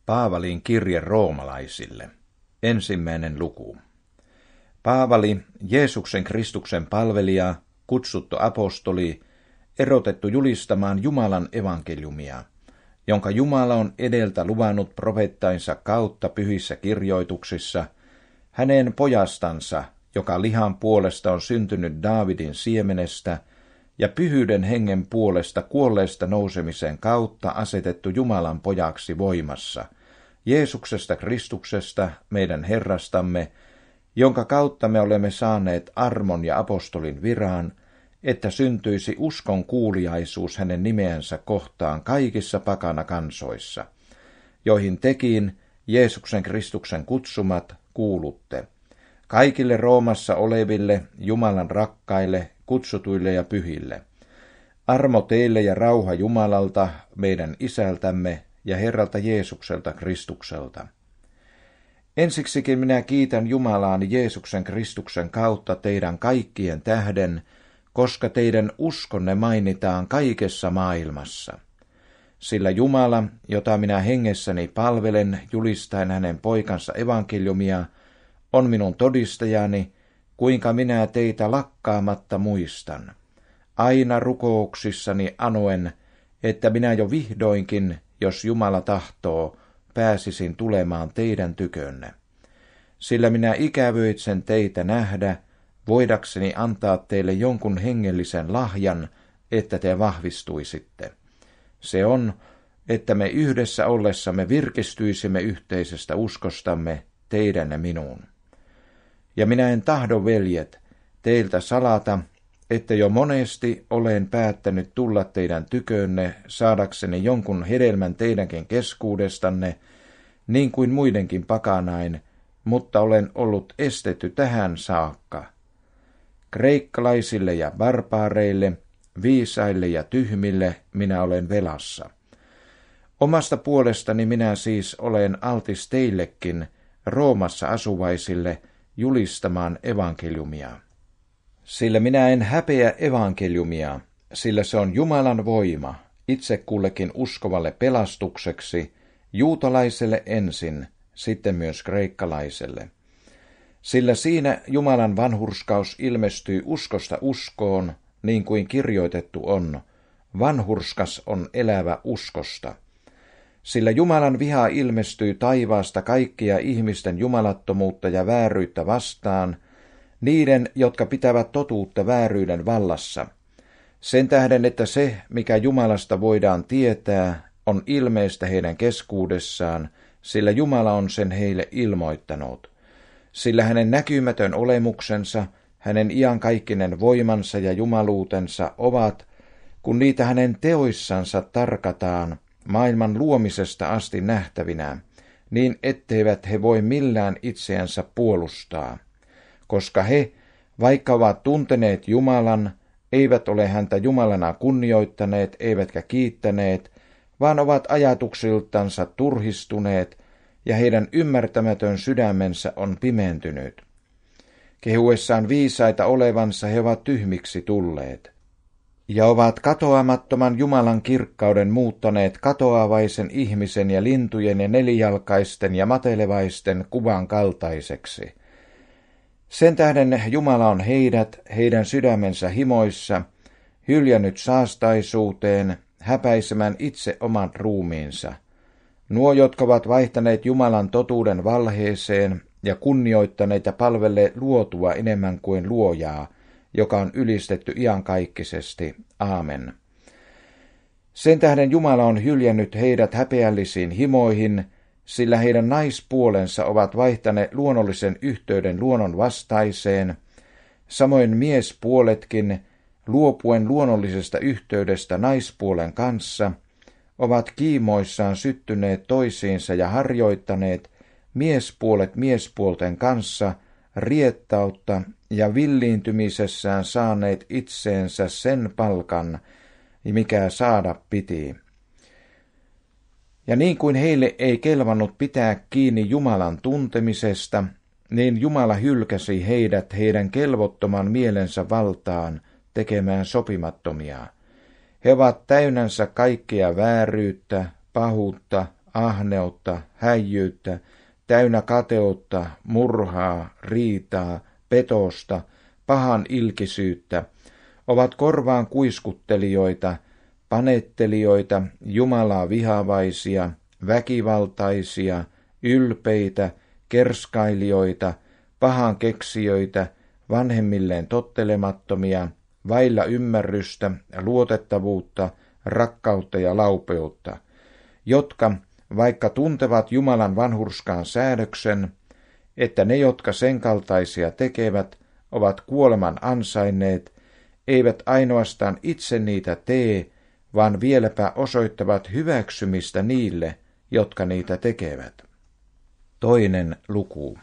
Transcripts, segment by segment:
Paavalin kirje roomalaisille. 1. luku. Paavali, Jeesuksen Kristuksen palvelija, kutsuttu apostoli, erotettu julistamaan Jumalan evankeliumia, jonka Jumala on edeltä luvannut profeettainsa kautta pyhissä kirjoituksissa, hänen pojastansa, joka lihan puolesta on syntynyt Daavidin siemenestä, ja pyhyyden hengen puolesta kuolleesta nousemisen kautta asetettu Jumalan pojaksi voimassa, Jeesuksesta Kristuksesta, meidän Herrastamme, jonka kautta me olemme saaneet armon ja apostolin viraan, että syntyisi uskon kuuliaisuus hänen nimeensä kohtaan kaikissa pakana kansoissa, joihin tekin, Jeesuksen Kristuksen kutsumat, kuulutte, kaikille Roomassa oleville, Jumalan rakkaille, kutsutuille ja pyhille. Armo teille ja rauha Jumalalta, meidän Isältämme ja Herralta Jeesukselta Kristukselta. Ensiksikin minä kiitän Jumalaani Jeesuksen Kristuksen kautta teidän kaikkien tähden, koska teidän uskonne mainitaan kaikessa maailmassa. Sillä Jumala, jota minä hengessäni palvelen, julistaen hänen poikansa evankeliumia, on minun todistajani, kuinka minä teitä lakkaamatta muistan, aina rukouksissani anoen, että minä jo vihdoinkin, jos Jumala tahtoo, pääsisin tulemaan teidän tykönne. Sillä minä ikävöitsen teitä nähdä, voidakseni antaa teille jonkun hengellisen lahjan, että te vahvistuisitte. Se on, että me yhdessä ollessamme virkistyisimme yhteisestä uskostamme teidän ja minun. Ja minä en tahdo, veljet, teiltä salata, että jo monesti olen päättänyt tulla teidän tykönne saadakseni jonkun hedelmän teidänkin keskuudestanne, niin kuin muidenkin pakanain, mutta olen ollut estetty tähän saakka. Kreikkalaisille ja barbaareille, viisaille ja tyhmille minä olen velassa. Omasta puolestani minä siis olen altis teillekin, Roomassa asuvaisille, julistamaan evankeliumia. Sillä minä en häpeä evankeliumia, sillä se on Jumalan voima, itse kullekin uskovalle pelastukseksi, juutalaiselle ensin, sitten myös kreikkalaiselle. Sillä siinä Jumalan vanhurskaus ilmestyy uskosta uskoon, niin kuin kirjoitettu on, vanhurskas on elävä uskosta. Sillä Jumalan viha ilmestyy taivaasta kaikkia ihmisten jumalattomuutta ja vääryyttä vastaan, niiden, jotka pitävät totuutta vääryyden vallassa. Sen tähden, että se, mikä Jumalasta voidaan tietää, on ilmeistä heidän keskuudessaan, sillä Jumala on sen heille ilmoittanut. Sillä hänen näkymätön olemuksensa, hänen iankaikkinen voimansa ja jumaluutensa ovat, kun niitä hänen teoissansa tarkataan, maailman luomisesta asti nähtävinä, niin etteivät he voi millään itseänsä puolustaa. Koska he, vaikka ovat tunteneet Jumalan, eivät ole häntä Jumalana kunnioittaneet eivätkä kiittäneet, vaan ovat ajatuksiltansa turhistuneet, ja heidän ymmärtämätön sydämensä on pimentynyt. Kehuessaan viisaita olevansa he ovat tyhmiksi tulleet, ja ovat katoamattoman Jumalan kirkkauden muuttaneet katoavaisen ihmisen ja lintujen ja nelijalkaisten ja matelevaisten kuvan kaltaiseksi. Sen tähden Jumala on heidän sydämensä himoissa, hyljännyt saastaisuuteen, häpäisemään itse oman ruumiinsa. Nuo, jotka ovat vaihtaneet Jumalan totuuden valheeseen ja kunnioittaneet ja palvelleet luotua enemmän kuin luojaa, joka on ylistetty iankaikkisesti. Aamen. Sen tähden Jumala on hyljännyt heidät häpeällisiin himoihin, sillä heidän naispuolensa ovat vaihtaneet luonnollisen yhteyden luonnon vastaiseen, samoin miespuoletkin, luopuen luonnollisesta yhteydestä naispuolen kanssa, ovat kiimoissaan syttyneet toisiinsa ja harjoittaneet miespuolet miespuolten kanssa riettautta ja villiintymisessään saaneet itseensä sen palkan, mikä saada piti. Ja niin kuin heille ei kelvannut pitää kiinni Jumalan tuntemisesta, niin Jumala hylkäsi heidät heidän kelvottoman mielensä valtaan tekemään sopimattomia. He ovat täynnänsä kaikkea vääryyttä, pahuutta, ahneutta, häijyyttä, täynnä kateutta, murhaa, riitaa, petosta, pahan ilkisyyttä, ovat korvaan kuiskuttelijoita, panettelijoita, Jumalaa vihavaisia, väkivaltaisia, ylpeitä, kerskailijoita, pahan keksijöitä, vanhemmilleen tottelemattomia, vailla ymmärrystä, luotettavuutta, rakkautta ja laupeutta, jotka, vaikka tuntevat Jumalan vanhurskaan säädöksen, että ne, jotka sen kaltaisia tekevät, ovat kuoleman ansainneet, eivät ainoastaan itse niitä tee, vaan vieläpä osoittavat hyväksymistä niille, jotka niitä tekevät. 2. luku.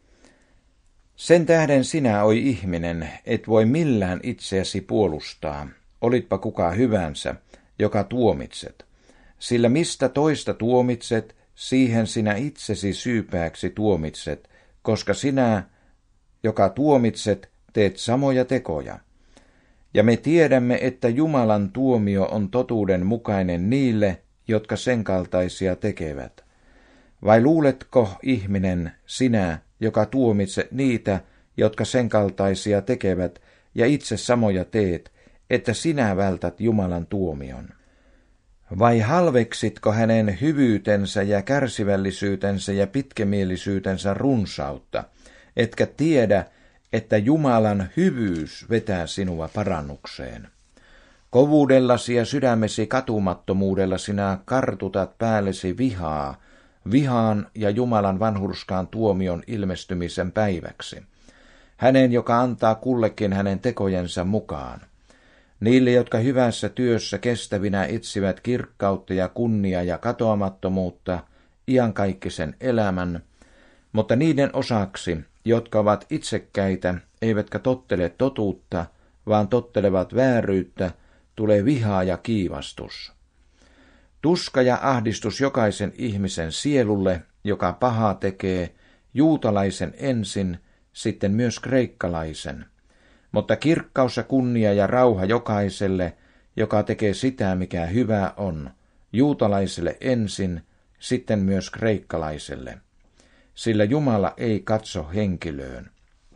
Sen tähden sinä, oi ihminen, et voi millään itseäsi puolustaa, olitpa kuka hyvänsä, joka tuomitset. Sillä mistä toista tuomitset, siihen sinä itsesi syypääksi tuomitset, koska sinä, joka tuomitset, teet samoja tekoja. Ja me tiedämme, että Jumalan tuomio on totuuden mukainen niille, jotka sen kaltaisia tekevät. Vai luuletko, ihminen, sinä, joka tuomitset niitä, jotka sen kaltaisia tekevät, ja itse samoja teet, että sinä vältät Jumalan tuomion? Vai halveksitko hänen hyvyytensä ja kärsivällisyytensä ja pitkämielisyytensä runsautta, etkä tiedä, että Jumalan hyvyys vetää sinua parannukseen? Kovuudellasi ja sydämesi katumattomuudella sinä kartutat päällesi vihaan ja Jumalan vanhurskaan tuomion ilmestymisen päiväksi. Hänen, joka antaa kullekin hänen tekojensa mukaan. Niille, jotka hyvässä työssä kestävinä etsivät kirkkautta ja kunniaa ja katoamattomuutta, iankaikkisen elämän, mutta niiden osaksi, jotka ovat itsekkäitä, eivätkä tottele totuutta, vaan tottelevat vääryyttä, tulee viha ja kiivastus. Tuska ja ahdistus jokaisen ihmisen sielulle, joka pahaa tekee, juutalaisen ensin, sitten myös kreikkalaisen. Mutta kirkkaus ja kunnia ja rauha jokaiselle, joka tekee sitä, mikä hyvä on, juutalaiselle ensin, sitten myös kreikkalaiselle. Sillä Jumala ei katso henkilöön.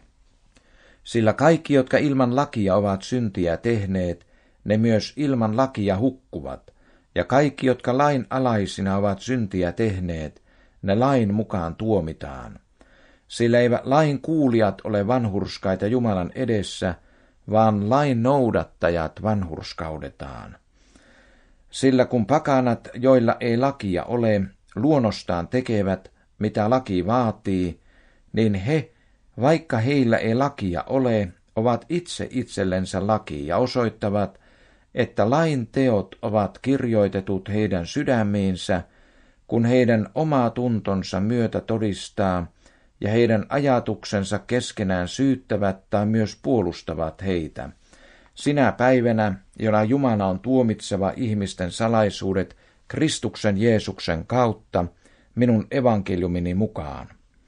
Sillä kaikki, jotka ilman lakia ovat syntiä tehneet, ne myös ilman lakia hukkuvat, ja kaikki, jotka lain alaisina ovat syntiä tehneet, ne lain mukaan tuomitaan. Sillä eivät lain kuulijat ole vanhurskaita Jumalan edessä, vaan lain noudattajat vanhurskaudetaan. Sillä kun pakanat, joilla ei lakia ole, luonnostaan tekevät, mitä laki vaatii, niin he, vaikka heillä ei lakia ole, ovat itse itsellensä laki ja osoittavat, että lain teot ovat kirjoitetut heidän sydämiinsä, kun heidän oma tuntonsa myötä todistaa ja heidän ajatuksensa keskenään syyttävät tai myös puolustavat heitä. Sinä päivänä, jona Jumala on tuomitseva ihmisten salaisuudet Kristuksen Jeesuksen kautta, minun evankeliumini mukaan.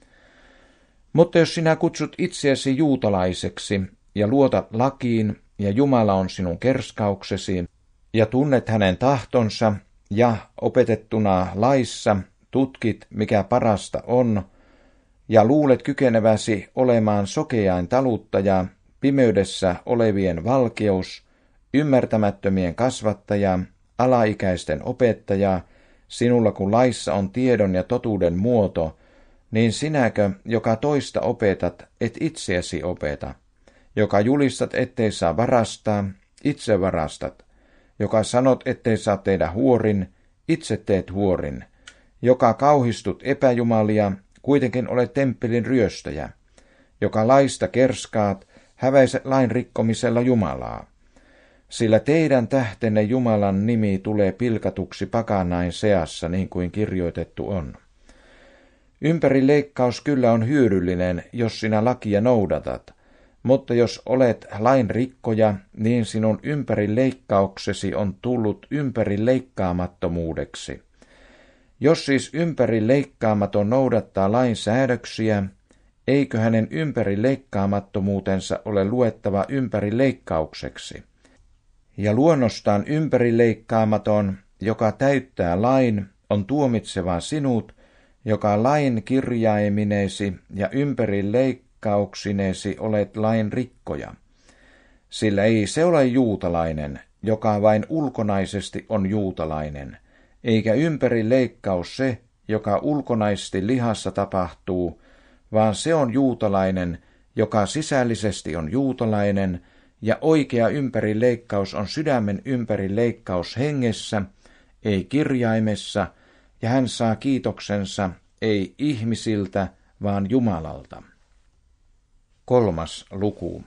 Mutta jos sinä kutsut itseäsi juutalaiseksi ja luotat lakiin, ja Jumala on sinun kerskauksesi, ja tunnet hänen tahtonsa, ja opetettuna laissa tutkit, mikä parasta on, ja luulet kykeneväsi olemaan sokeain taluttaja, pimeydessä olevien valkeus, ymmärtämättömien kasvattaja, alaikäisten opettaja, sinulla kun laissa on tiedon ja totuuden muoto, niin sinäkö, joka toista opetat, et itseäsi opeta? Joka julistat, ettei saa varastaa, itse varastat. Joka sanot, ettei saa tehdä huorin, itse teet huorin. Joka kauhistut epäjumalia, kuitenkin olet temppelin ryöstäjä. Joka laista kerskaat, häväiset lain rikkomisella Jumalaa. Sillä teidän tähtenne Jumalan nimi tulee pilkatuksi pakanain seassa, niin kuin kirjoitettu on. Ympärileikkaus kyllä on hyödyllinen, jos sinä lakia noudatat, mutta jos olet lain rikkoja, niin sinun ympärileikkauksesi on tullut ympärileikkaamattomuudeksi. Jos siis ympärileikkaamaton noudattaa lain säädöksiä, eikö hänen ympärileikkaamattomuutensa ole luettava ympärileikkaukseksi? Ja luonnostaan ympärileikkaamaton, joka täyttää lain, on tuomitseva sinut, joka lain kirjaiminesi ja ympärileikkauksinesi olet lain rikkoja. Sillä ei se ole juutalainen, joka vain ulkonaisesti on juutalainen, eikä ympärileikkaus se, joka ulkonaisesti lihassa tapahtuu, vaan se on juutalainen, joka sisällisesti on juutalainen, ja oikea ympärileikkaus on sydämen ympärileikkaus hengessä, ei kirjaimessa, ja hän saa kiitoksensa ei ihmisiltä, vaan Jumalalta. 3. luku.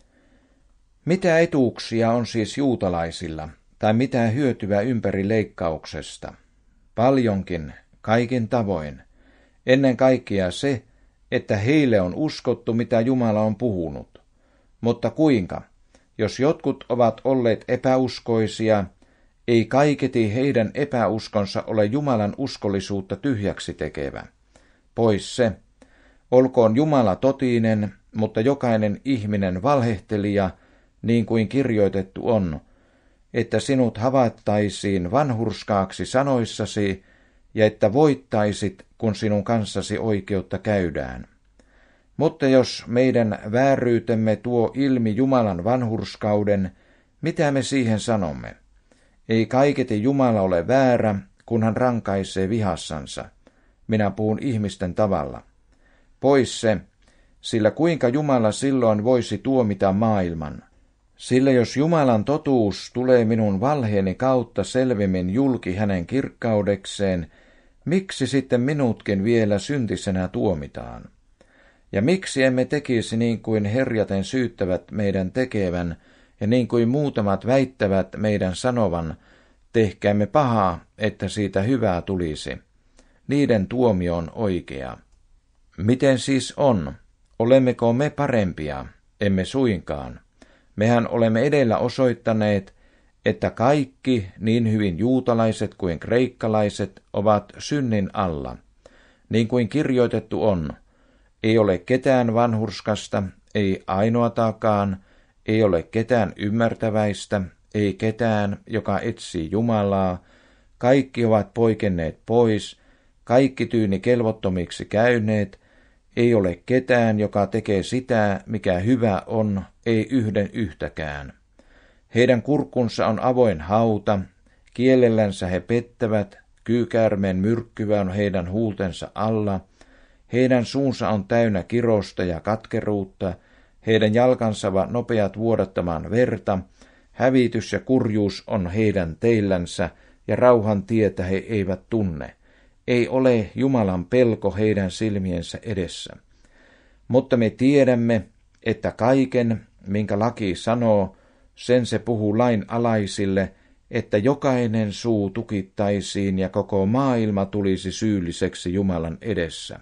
Mitä etuuksia on siis juutalaisilla, tai mitä hyötyä ympärileikkauksesta? Paljonkin, kaikin tavoin. Ennen kaikkea se, että heille on uskottu, mitä Jumala on puhunut. Mutta kuinka? Jos jotkut ovat olleet epäuskoisia, ei kaiketi heidän epäuskonsa ole Jumalan uskollisuutta tyhjäksi tekevä. Pois se. Olkoon Jumala totinen, mutta jokainen ihminen valhehtelija, niin kuin kirjoitettu on, että sinut havaittaisiin vanhurskaaksi sanoissasi ja että voittaisit, kun sinun kanssasi oikeutta käydään. Mutta jos meidän vääryytemme tuo ilmi Jumalan vanhurskauden, mitä me siihen sanomme? Ei kaiketi Jumala ole väärä, kun hän rankaisee vihassansa. Minä puhun ihmisten tavalla. Pois se, sillä kuinka Jumala silloin voisi tuomita maailman? Sillä jos Jumalan totuus tulee minun valheeni kautta selvemmin julki hänen kirkkaudekseen, miksi sitten minutkin vielä syntisenä tuomitaan? Ja miksi emme tekisi niin kuin herjaten syyttävät meidän tekevän, ja niin kuin muutamat väittävät meidän sanovan, tehkäämme pahaa, että siitä hyvää tulisi. Niiden tuomio on oikea. Miten siis on? Olemmeko me parempia? Emme suinkaan. Mehän olemme edellä osoittaneet, että kaikki, niin hyvin juutalaiset kuin kreikkalaiset, ovat synnin alla. Niin kuin kirjoitettu on, ei ole ketään vanhurskasta, ei ainoatakaan, ei ole ketään ymmärtäväistä, ei ketään, joka etsii Jumalaa. Kaikki ovat poikenneet pois, kaikki tyyni kelvottomiksi käyneet, ei ole ketään, joka tekee sitä, mikä hyvä on, ei yhden yhtäkään. Heidän kurkunsa on avoin hauta, kielellänsä he pettävät, kyykäärmeen myrkkyvä on heidän huultensa alla, heidän suunsa on täynnä kirosta ja katkeruutta, heidän jalkansa ovat nopeat vuodattamaan verta, hävitys ja kurjuus on heidän teillänsä, ja rauhan tietä he eivät tunne. Ei ole Jumalan pelko heidän silmiensä edessä. Mutta me tiedämme, että kaiken, minkä laki sanoo, sen se puhuu lain alaisille, että jokainen suu tukittaisiin ja koko maailma tulisi syylliseksi Jumalan edessä.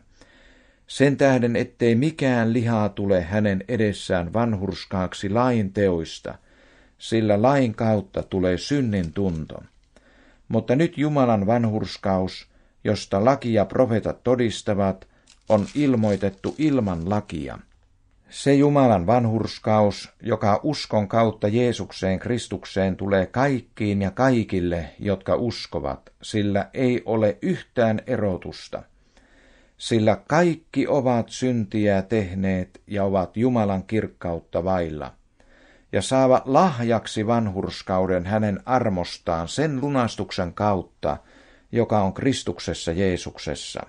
Sen tähden, ettei mikään liha tule hänen edessään vanhurskaaksi lain teoista, sillä lain kautta tulee synnin tunto. Mutta nyt Jumalan vanhurskaus, josta laki ja profeetat todistavat, on ilmoitettu ilman lakia. Se Jumalan vanhurskaus, joka uskon kautta Jeesukseen Kristukseen tulee kaikkiin ja kaikille, jotka uskovat, sillä ei ole yhtään erotusta. Sillä kaikki ovat syntiä tehneet ja ovat Jumalan kirkkautta vailla, ja saavat lahjaksi vanhurskauden hänen armostaan sen lunastuksen kautta, joka on Kristuksessa Jeesuksessa,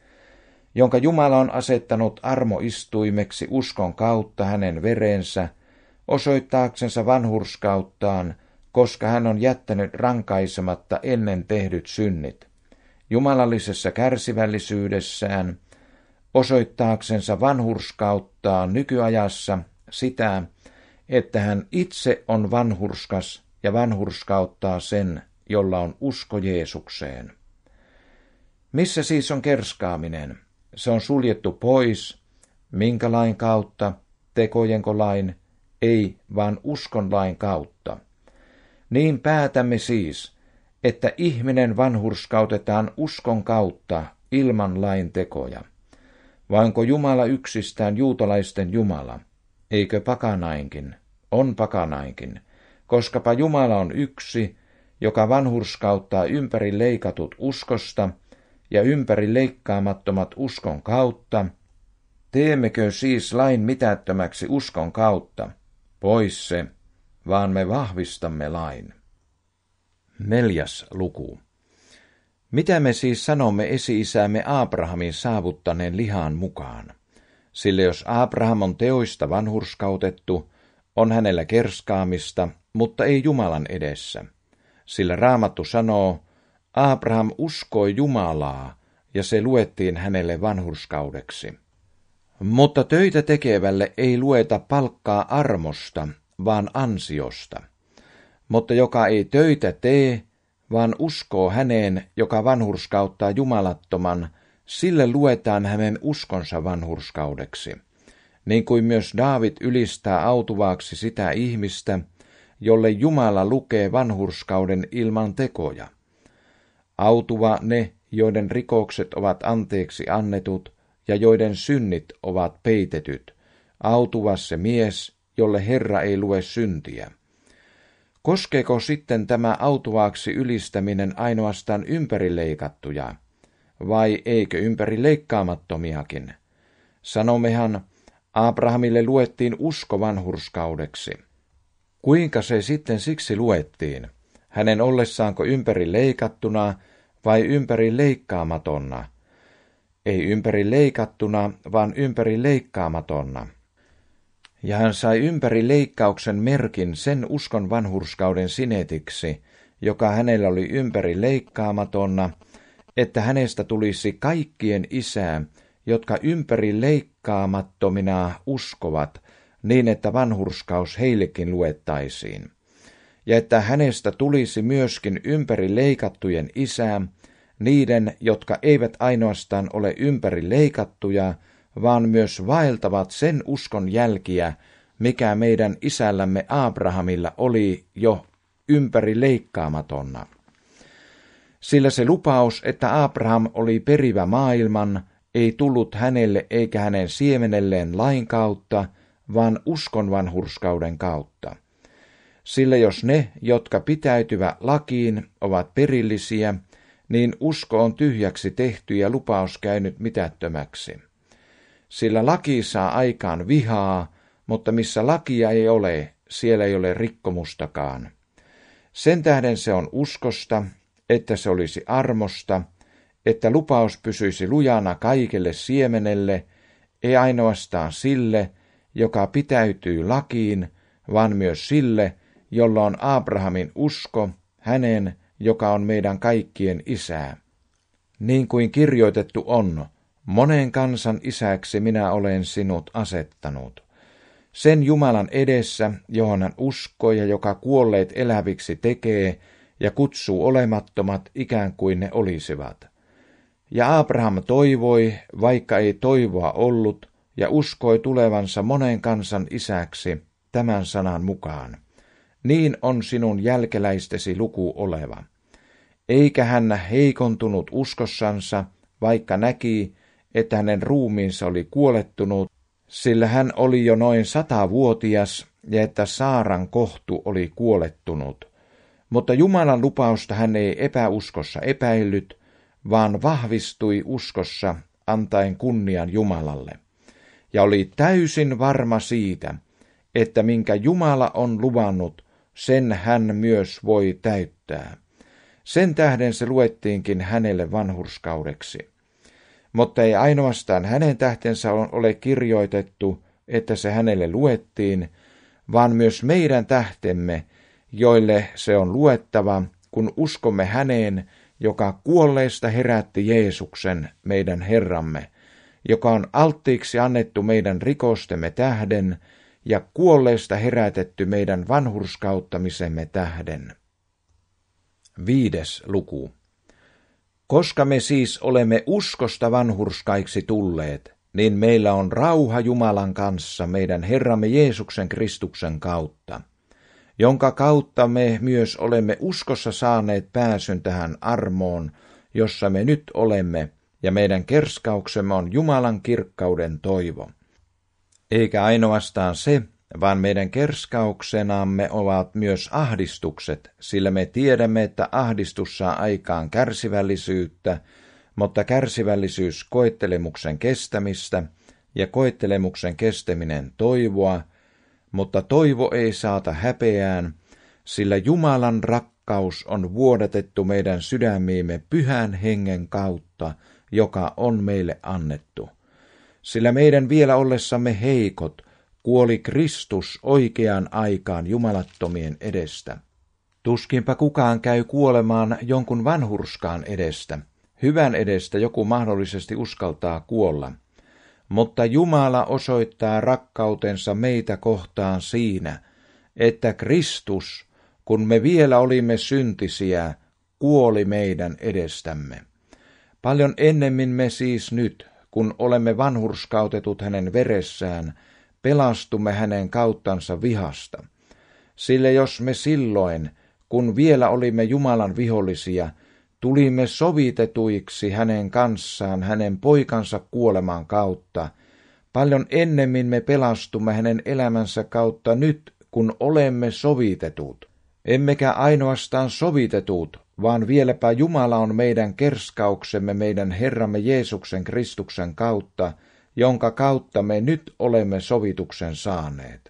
jonka Jumala on asettanut armoistuimeksi uskon kautta hänen verensä, osoittaaksensa vanhurskauttaan, koska hän on jättänyt rankaisematta ennen tehdyt synnit, jumalallisessa kärsivällisyydessään, osoittaaksensa vanhurskauttaan nykyajassa sitä, että hän itse on vanhurskas ja vanhurskauttaa sen, jolla on usko Jeesukseen. Missä siis on kerskaaminen? Se on suljettu pois. Minkä lain kautta? Tekojenko lain? Ei, vaan uskon lain kautta. Niin päätämme siis, että ihminen vanhurskautetaan uskon kautta ilman lain tekoja. Vainko Jumala yksistään juutalaisten Jumala? Eikö pakanainkin? On pakanainkin, koskapa Jumala on yksi, joka vanhurskauttaa ympäri leikatut uskosta ja ympäri leikkaamattomat uskon kautta, teemmekö siis lain mitättömäksi uskon kautta? Pois se, vaan me vahvistamme lain. 4. luku. Mitä me siis sanomme esi-isämme Abrahamin saavuttaneen lihan mukaan? Sillä jos Abraham on teoista vanhurskautettu, on hänellä kerskaamista, mutta ei Jumalan edessä. Sillä Raamattu sanoo, Abraham uskoi Jumalaa, ja se luettiin hänelle vanhurskaudeksi. Mutta töitä tekevälle ei lueta palkkaa armosta, vaan ansiosta. Mutta joka ei töitä tee, vaan uskoo häneen, joka vanhurskauttaa jumalattoman, sille luetaan hänen uskonsa vanhurskaudeksi. Niin kuin myös Daavid ylistää autuvaaksi sitä ihmistä, jolle Jumala lukee vanhurskauden ilman tekoja. Autuva ne, joiden rikokset ovat anteeksi annetut ja joiden synnit ovat peitetyt. Autuva se mies, jolle Herra ei lue syntiä. Koskeeko sitten tämä autuvaaksi ylistäminen ainoastaan ympärileikattuja, vai eikö ympärileikkaamattomiakin? Sanommehan, Abrahamille luettiin usko vanhurskaudeksi. Kuinka se sitten siksi luettiin? Hänen ollessaanko ympärileikattuna vai ympärileikkaamattona? Ei ympärileikattuna, vaan ympärileikkaamattona. Ja hän sai ympärileikkauksen merkin sen uskon vanhurskauden sinetiksi, joka hänellä oli ympärileikkaamattona, että hänestä tulisi kaikkien isä, jotka ympärileikkaamattomina uskovat, niin että vanhurskaus heillekin luettaisiin. Ja että hänestä tulisi myöskin ympärileikattujen isä, niiden, jotka eivät ainoastaan ole ympärileikattuja, vaan myös vaeltavat sen uskon jälkiä, mikä meidän isällämme Abrahamilla oli jo ympärileikkaamattona. Sillä se lupaus, että Abraham oli perivä maailman, ei tullut hänelle eikä hänen siemenelleen lain kautta, vaan uskon vanhurskauden kautta. Sillä jos ne, jotka pitäytyvät lakiin, ovat perillisiä, niin usko on tyhjäksi tehty ja lupaus käynyt mitättömäksi. Sillä laki saa aikaan vihaa, mutta missä lakia ei ole, siellä ei ole rikkomustakaan. Sen tähden se on uskosta, että se olisi armosta, että lupaus pysyisi lujana kaikelle siemenelle, ei ainoastaan sille, joka pitäytyy lakiin, vaan myös sille, jolla on Abrahamin usko, hänen, joka on meidän kaikkien isä. Niin kuin kirjoitettu on, monen kansan isäksi minä olen sinut asettanut. Sen Jumalan edessä, johon hän uskoo ja joka kuolleet eläviksi tekee ja kutsuu olemattomat ikään kuin ne olisivat. Ja Abraham toivoi, vaikka ei toivoa ollut, ja uskoi tulevansa monen kansan isäksi tämän sanan mukaan. Niin on sinun jälkeläistesi luku oleva. Eikä hän heikontunut uskossansa, vaikka näki, että hänen ruumiinsa oli kuolettunut, sillä hän oli jo noin 100-vuotias ja että Saaran kohtu oli kuolettunut. Mutta Jumalan lupausta hän ei epäuskossa epäillyt, vaan vahvistui uskossa antaen kunnian Jumalalle. Ja oli täysin varma siitä, että minkä Jumala on luvannut, sen hän myös voi täyttää. Sen tähden se luettiinkin hänelle vanhurskaudeksi. Mutta ei ainoastaan hänen tähtensä ole kirjoitettu, että se hänelle luettiin, vaan myös meidän tähtemme, joille se on luettava, kun uskomme häneen, joka kuolleista herätti Jeesuksen, meidän Herramme, joka on alttiiksi annettu meidän rikostemme tähden ja kuolleista herätetty meidän vanhurskauttamisemme tähden. 5. luku. Koska me siis olemme uskosta vanhurskaiksi tulleet, niin meillä on rauha Jumalan kanssa meidän Herramme Jeesuksen Kristuksen kautta, jonka kautta me myös olemme uskossa saaneet pääsyn tähän armoon, jossa me nyt olemme, ja meidän kerskauksemme on Jumalan kirkkauden toivo. Eikä ainoastaan se, vaan meidän kerskauksenamme ovat myös ahdistukset, sillä me tiedämme, että ahdistus saa aikaan kärsivällisyyttä, mutta kärsivällisyys koettelemuksen kestämistä ja koettelemuksen kestäminen toivoa, mutta toivo ei saata häpeään, sillä Jumalan rakkaus on vuodatettu meidän sydämiimme Pyhän Hengen kautta, joka on meille annettu. Sillä meidän vielä ollessamme heikot kuoli Kristus oikeaan aikaan jumalattomien edestä. Tuskinpa kukaan käy kuolemaan jonkun vanhurskaan edestä. Hyvän edestä joku mahdollisesti uskaltaa kuolla. Mutta Jumala osoittaa rakkautensa meitä kohtaan siinä, että Kristus, kun me vielä olimme syntisiä, kuoli meidän edestämme. Paljon ennemmin me siis nyt, kun olemme vanhurskautetut hänen veressään, pelastumme hänen kauttansa vihasta. Sillä jos me silloin, kun vielä olimme Jumalan vihollisia, tulimme sovitetuiksi hänen kanssaan hänen poikansa kuoleman kautta, paljon ennemmin me pelastumme hänen elämänsä kautta nyt, kun olemme sovitetut. Emmekä ainoastaan sovitetut, vaan vieläpä Jumala on meidän kerskauksemme meidän Herramme Jeesuksen Kristuksen kautta, jonka kautta me nyt olemme sovituksen saaneet.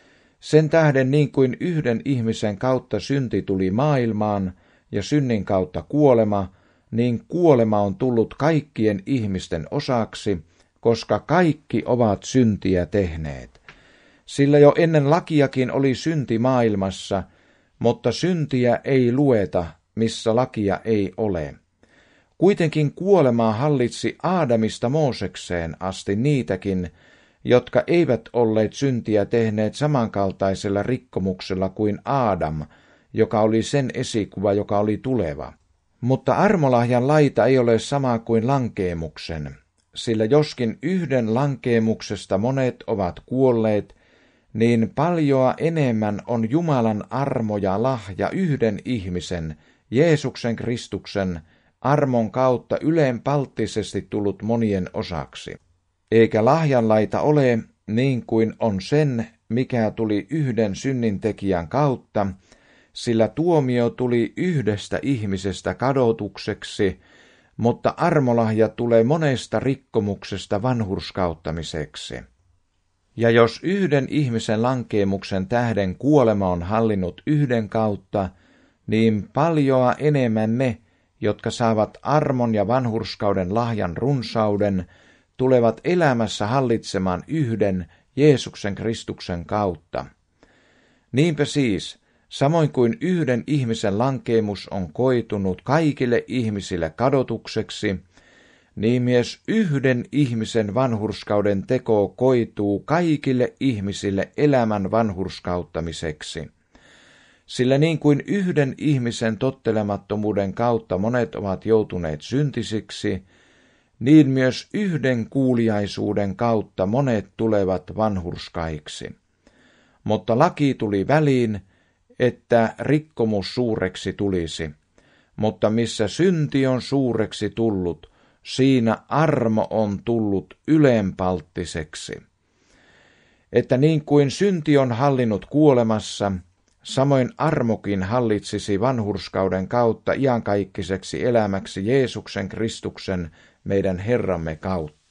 Sen tähden niin kuin yhden ihmisen kautta synti tuli maailmaan ja synnin kautta kuolema, niin kuolema on tullut kaikkien ihmisten osaksi, koska kaikki ovat syntiä tehneet. Sillä jo ennen lakiakin oli synti maailmassa, mutta syntiä ei lueta, missä lakia ei ole. Kuitenkin kuolemaa hallitsi Aadamista Moosekseen asti niitäkin, jotka eivät olleet syntiä tehneet samankaltaisella rikkomuksella kuin Aadam, joka oli sen esikuva, joka oli tuleva. Mutta armolahjan laita ei ole sama kuin lankeemuksen, sillä joskin yhden lankeemuksesta monet ovat kuolleet, niin paljoa enemmän on Jumalan armo ja lahja yhden ihmisen, Jeesuksen Kristuksen, armon kautta ylenpalttisesti tullut monien osaksi. Eikä lahjanlaita ole niin kuin on sen, mikä tuli yhden synnintekijän kautta, sillä tuomio tuli yhdestä ihmisestä kadotukseksi, mutta armolahja tulee monesta rikkomuksesta vanhurskauttamiseksi. Ja jos yhden ihmisen lankeemuksen tähden kuolema on hallinnut yhden kautta, niin paljoa enemmän ne, jotka saavat armon ja vanhurskauden lahjan runsauden, tulevat elämässä hallitsemaan yhden Jeesuksen Kristuksen kautta. Niinpä siis, samoin kuin yhden ihmisen lankeemus on koitunut kaikille ihmisille kadotukseksi, niin myös yhden ihmisen vanhurskauden teko koituu kaikille ihmisille elämän vanhurskauttamiseksi. Sillä niin kuin yhden ihmisen tottelemattomuuden kautta monet ovat joutuneet syntisiksi, niin myös yhden kuuliaisuuden kautta monet tulevat vanhurskaiksi. Mutta laki tuli väliin, että rikkomus suureksi tulisi, mutta missä synti on suureksi tullut, siinä armo on tullut ylenpalttiseksi. Että niin kuin synti on hallinnut kuolemassa, samoin armokin hallitsisi vanhurskauden kautta iankaikkiseksi elämäksi Jeesuksen Kristuksen meidän Herramme kautta.